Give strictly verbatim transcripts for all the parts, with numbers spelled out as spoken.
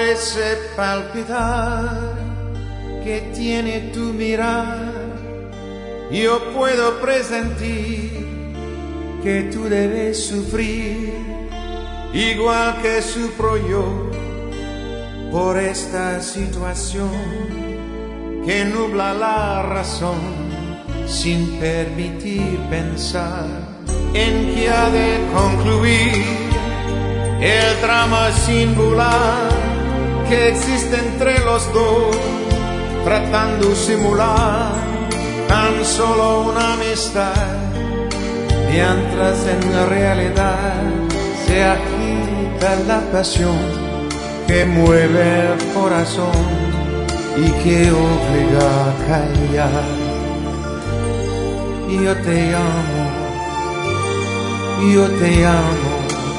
ese palpitar que tiene tu mirar, yo puedo presentir que tú debes sufrir, igual que sufro yo, por esta situación que nubla la razón, sin permitir pensar en que ha de concluir el drama singular que existe entre los dos, tratando simular tan solo una amistad, mientras en la realidad se agita la pasión que mueve el corazón y que obliga a callar. Yo te amo, yo te amo.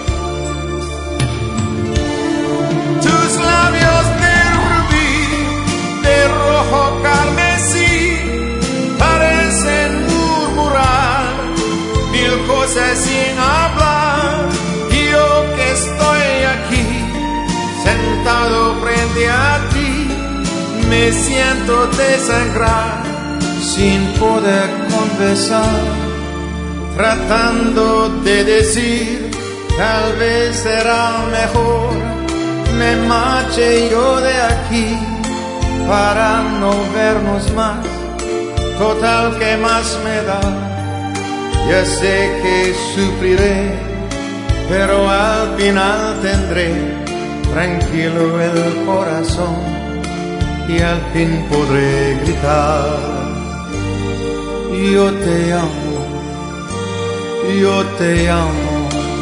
Tus labios de rubí, de rojo carmesí, parecen murmurar mil cosas sin hablar. Y yo que estoy aquí, sentado frente a ti, me siento desangrar, sin poder conversar, tratando de decir, tal vez será mejor me marche yo de aquí para no vernos más. Total, que más me da, ya sé que sufriré, pero al final tendré tranquilo el corazón y al fin podré gritar. Yo te amo, yo te amo.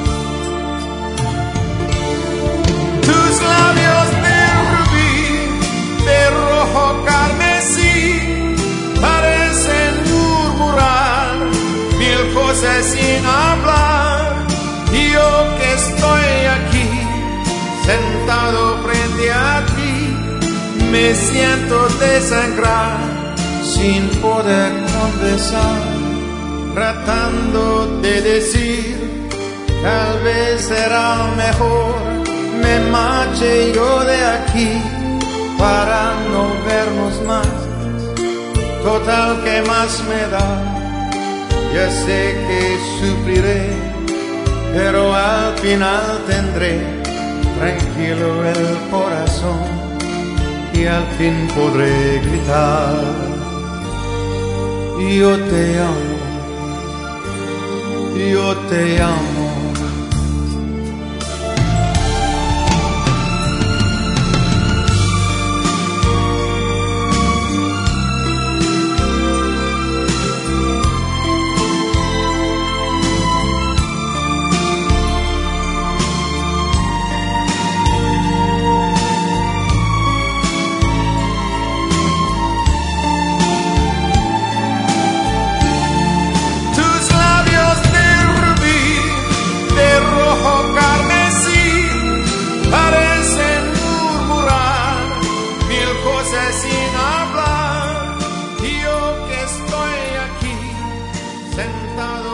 Tus labios de rubí, de rojo carmesí, parecen murmurar mil cosas sin hablar. Y yo que estoy aquí, sentado frente a ti, me siento desangrar, sin poder conversar, tratando de decir, tal vez será mejor me marche yo de aquí para no vernos más. Total, que más me da, ya sé que sufriré, pero al final tendré tranquilo el corazón y al fin podré gritar. Yo te amo, yo te amo. Sin hablar, y yo que estoy aquí sentado